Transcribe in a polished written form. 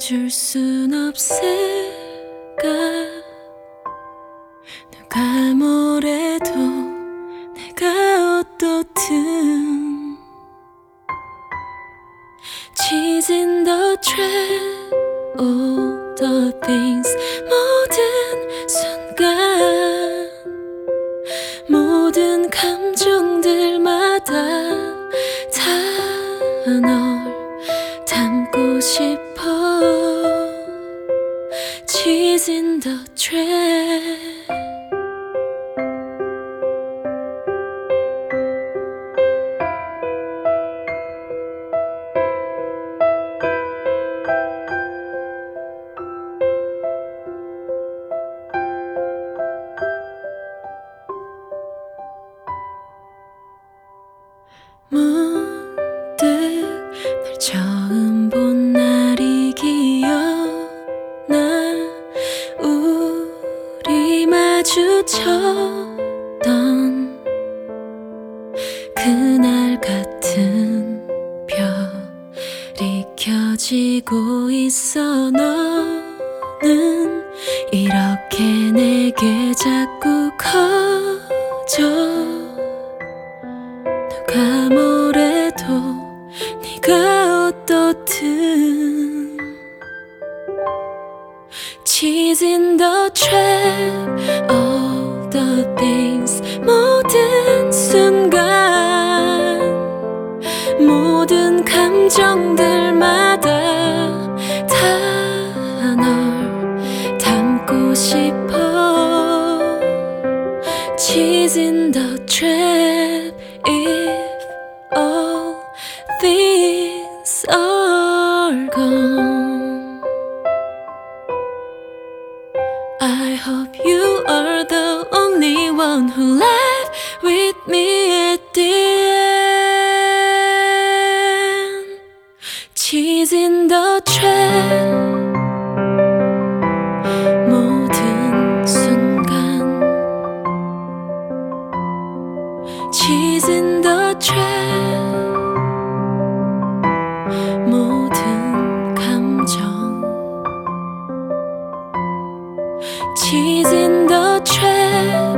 줄 순 없을까? 누가 뭐래도 내가 어떻든 Chasing the trap, all the things 모든 순간 모든 감정들마다 다 널 담고 싶어 Chasing the trap 문득 널 처음 본 날이 기억나 우리 마주쳤던 그날 같은 별이 켜지고 있어 너는 이렇게 내게 자꾸 커져 누가 뭐래도 네가 어떻든 Chasing the trap, all the things 모든 순간 모든 감정들마다 다 널 담고 싶어 Chasing the trap If all things are gone I hope you are the only one who left with me at the end Chasing the trap 모든 순간 Chasing the trap 모든 감정 Chasing the trap